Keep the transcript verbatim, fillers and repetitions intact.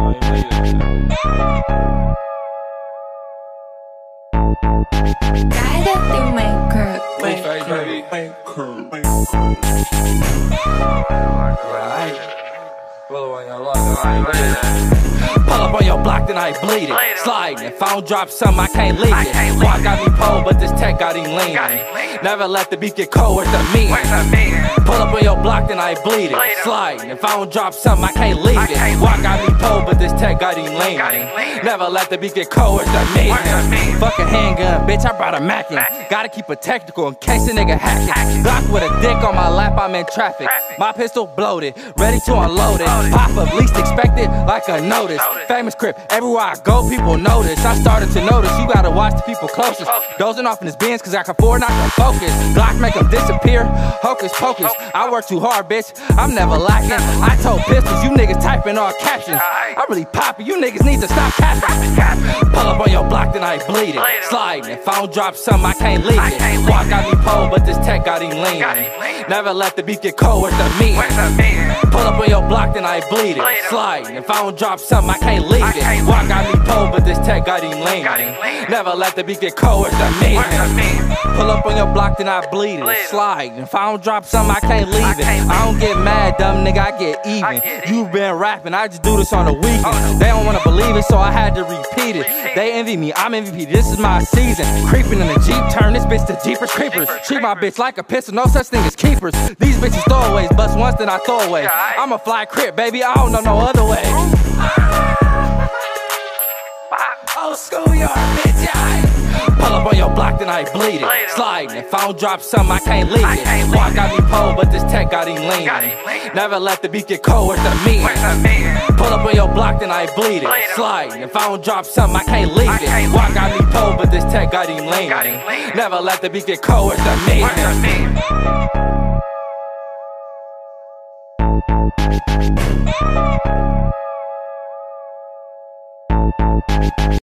Guided maker. Maker. Pull up on your block, then I bleed it. Sliding, if I don't drop something, I can't leave it. Walk got me pulled, but this tech got him leaning. Never let the beat get cold, where's the meaning? Pull up on your block, then I bleed it. Sliding, if I don't drop something, I can't leave it. Walk got me pulled, but this tech got him leaning. Never let the beat get cold, where's the meaning? Fuck a handgun, bitch, I brought a Mac in. Gotta keep it technical in case a nigga hacking. Glock with a dick on my lap, I'm in traffic. My pistol bloated, ready to unload it. Pop up, least expected, like a notice. Famous crip, everywhere I go, people notice. I started to notice, you gotta watch the people closest. Dozing off in his bins, cause I can afford not to focus. Glock make them disappear, hocus pocus. I work too hard, bitch, I'm never lacking. I told pistols, you niggas typing all captions. I'm really poppin', you niggas need to stop capping. Pull up on your block, then I bleed it. Sliding, if I don't drop something, I can't leave it. Walk got me pulled, but this tech got him leaning. Never let the beat get cold, where's the meaning? Pull up on your block, then I bleed it. Sliding, if I don't drop something, I can't leave it. Walk got me pulled, but this tech got him leaning. Never let the beat get cold, where's the meaning? Pull up on your block, then I bleed it. Sliding, if I don't drop something, I can't leave it. I don't get mad, dumb nigga, I get even. You been rapping, I just do this on the weekend. They don't wanna believe it, so I had to repeat it. They envy me, I'm M V P, this is my season. Creeping in the Jeep, turn this bitch to Jeepers Creepers. Treat my bitch like a pistol, no such thing as keepers. These bitches throwaways, bust once then I throw away. I'm a fly crip, baby, I don't know no other way. Old schoolyard, bitch, yeah. Pull up on your block, then I bleed it. Sliding, if I don't drop something, I can't leave it. Walk got me pulled, but this tech got him leaning. Never let the beat get cold, where's the meaning? Pull up on your block, then I bleed it. Sliding, if I don't drop something, I can't leave it. Walk got me pulled, but this tech got him leaning. Never let the beat get cold, where's the meaning?